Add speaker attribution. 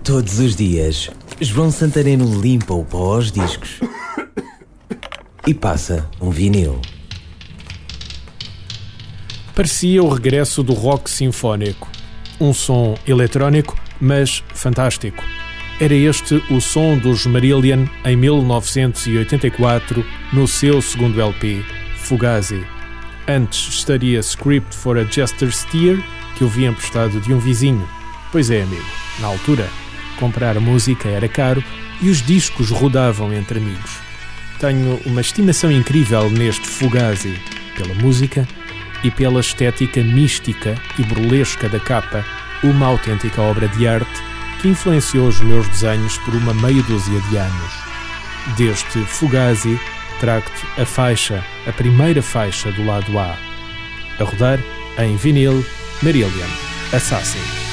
Speaker 1: Todos os dias, João Santareno limpa o pó aos discos e passa um vinil.
Speaker 2: Parecia o regresso do rock sinfónico. Um som eletrónico, mas fantástico. Era este o som dos Marillion em 1984, no seu segundo LP, Fugazi. Antes estaria Script for a Jester's Tear, que eu vi emprestado de um vizinho. Pois é, amigo, na altura, comprar música era caro e os discos rodavam entre amigos. Tenho uma estimação incrível neste Fugazi, pela música e pela estética mística e burlesca da capa, uma autêntica obra de arte que influenciou os meus desenhos por uma meia dúzia de anos. Deste Fugazi, trago-te a primeira faixa do lado A. A rodar em vinil, Marillion, Assassin.